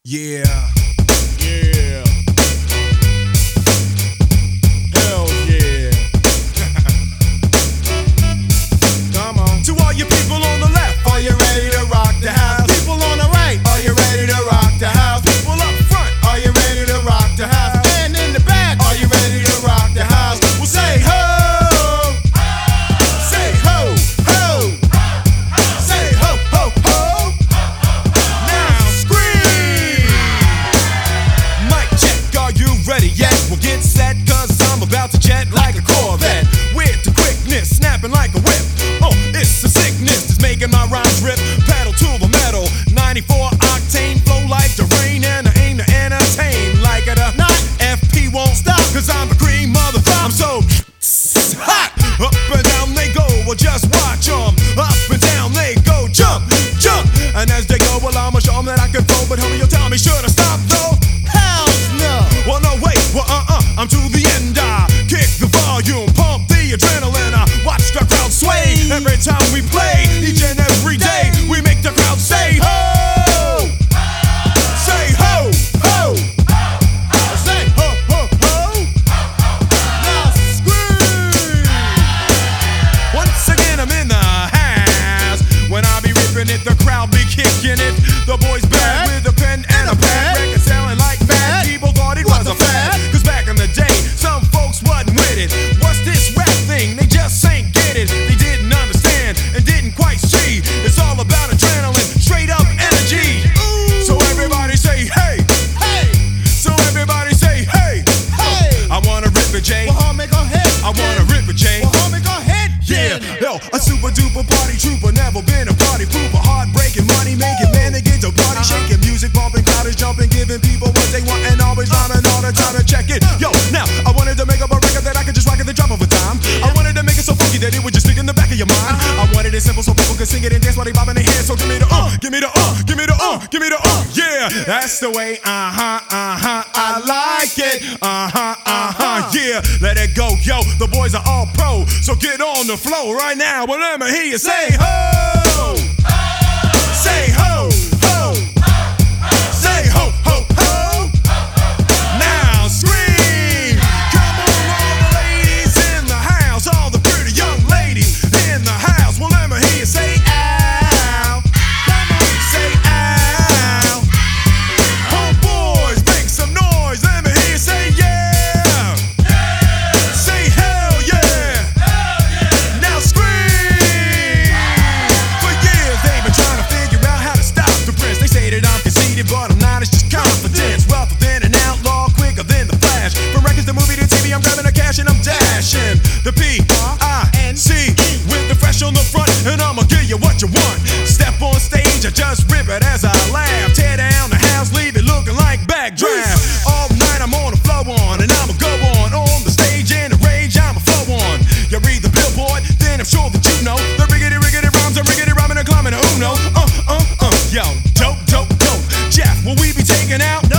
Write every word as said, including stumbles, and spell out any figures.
Yeah. Yeah. Hell yeah. Come on. To all you people on the left, are you ready to rock the house? People on the right, are you ready to rock the house? People up front, are you ready to rock the house? And in the back, are you ready to rock the house? Well, say ho. Say ho, ho. Say ho, ho, ho. Now scream. Mic check, are you ready yet? Well, get set, cause I'm about to jet like a Corvette. With the quickness, snapping like a whip. Oh, it's the sickness that's making my rhymes rip. Pedal to the metal, ninety-four octane, flow like the rain, and I aim to entertain. Like it or not, F P won't stop, cause I'm the cream motherfucker. I'm so hot, up and down they go, well just watch them. Up and down they go, jump, jump. And as they go, well I'ma show them that I can throw. But homie, you'll tell me, should I stop though? Hell no. Well no, wait, well uh-uh, I'm to the end. I kick the volume, pump the adrenaline. I watch the crowd sway every time we play. Each and every day, we make the crowd say ho. Say ho, ho. Say ho, ho, ho. Now scream. Once again I'm in the house. When I be ripping it, the crowd be kicking it. The boys back with a pen and a pad, record selling like mad. People thought it was a fad, cause back in the day, some folks wasn't with it. What's this rap thing? They just ain't get it. They didn't understand and didn't quite see. It's all about adrenaline, straight up energy. Ooh. So everybody say hey, hey. So everybody say hey, hey. I wanna rip it, Jay. Well, homie, go ahead. I wanna rip it, Jay. Well, homie, go ahead. Yeah, yo, a super duper party trooper, never been a party pooper. Heartbreaking, money making, man, they get to party shaking, music bumping, crowd is jumping, giving people what they want, and always rhyming all the time to check it. Yo, now I wanted to make up a record that I could just rock at the drop of a dime. I wanted to make it so funky that it would just stick in the back of your mind. I wanted it simple so people could sing it and dance while they bobbing their hands. So give me the uh, give me the uh, give me the uh, give me the uh. Yeah, that's the way. Uh huh, uh huh. I like it. Uh huh, uh huh. Yeah, let it go, yo. The boys are all pro, so get on the flow right now. Well, let me hear you say ho. Say ho, ho. Say ho, ho, ho. Now scream. Come on, all the ladies in the house, all the pretty young ladies in the house. Well, let me hear you say ow. Come on, say ow. Homeboys, make some noise. Let me hear you say yeah. Say hell yeah. Now scream. For years they've been trying to figure out how to stop the prince. They say that I'm conceited, but I'm not. It's just confidence. Rougher than an outlaw, quicker than the flash. From records to movie to T V, I'm grabbing the cash and I'm dashing. The P I N C with the fresh on the front, and I'ma give you what you want. Step on stage, I just rip it as I laugh. Tear down the house, leave it looking like backdraft. All night I'm on the flow on, and I'ma go on on the stage in the rage. I'ma flow on. You read the billboard, then I'm sure that you know the riggedy riggedy rhymes, I'm riggedy rhyming and climbing a Uno. Uh uh uh, yo, dope dope dope. Jeff, will we be taking out?